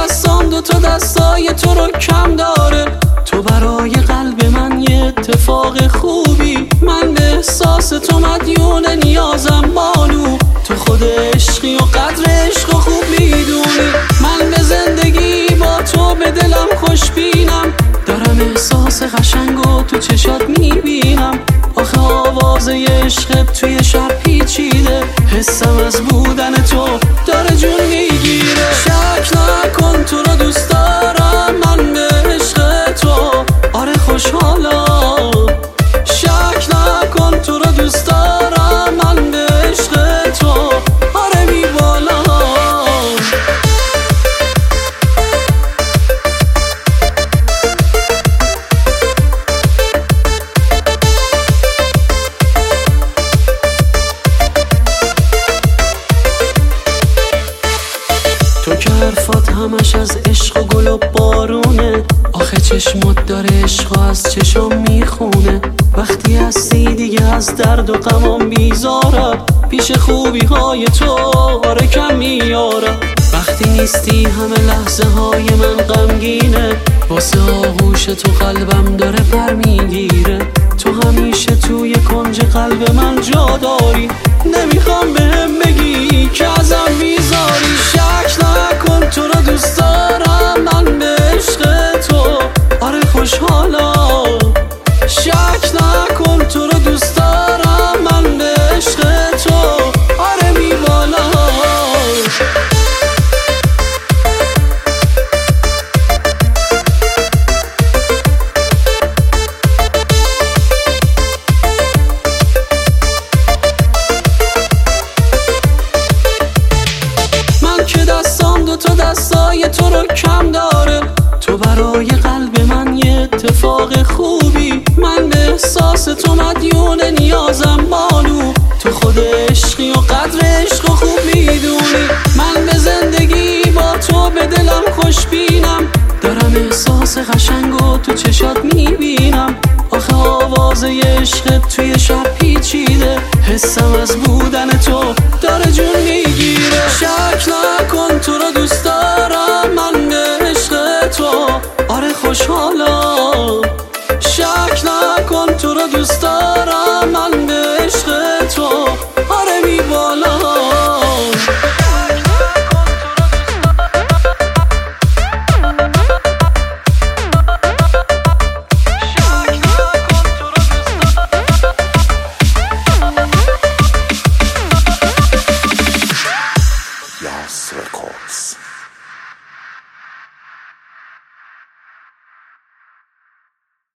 دستام دوتا دستای تو رو کم داره. تو برای قلب من یه اتفاق خوبی، من به احساس تو مدیون نیازم بانو. تو خود عشقی و قدر عشق و خوب میدونی. من به زندگی با تو به دلم خوش بینم، دارم احساس قشنگو تو چشات میبینم. آخه آوازه عشقت توی شب پیچیده، حسم از بودن تو داره جون میگیره. شک نکن تو رو دوست دارم من به عشق تو، آره خوشحالم. شک نکن تو رو دوست دارم من به عشق تو، آره میبالم. تو که حرفات همش از عشق و گل و بارونه، آخه چشمات داره عشق و از چشم میخونه. وقتی هستی دیگه از درد و غمام بیزارم، پیش خوبی های تو آره کم میارم. وقتی نیستی همه لحظه های من غمگینه، واسه آغوش تو قلبم داره پر میگیره. تو همیشه توی کنج قلب من جا داری، نمیخوام بهم بگی که ازم بیزاری. شک نکن تو رو دوست دارم من به عشق تو، آره خوشحالم. شک نکن تو رو دوست دارم من به عشق تو، آره میبالم. دوتا دستای تو رو کم داره. تو برای قلب من یه اتفاق خوبی، من به احساس تو مدیون نیازم بانو. تو خود عشقی و قدر عشق و خوب میدونی. من به زندگی با تو به دلم خوش بینم، دارم احساس قشنگو تو چشات میبینم. آخه آوازه عشقت توی شب پیچیده، حسم از بودن تو داره جون میگیره. شک نکن تو رو دوست دارم من به عشق تو، آره خوشحالم. شک نکن تو رو دوست دارم من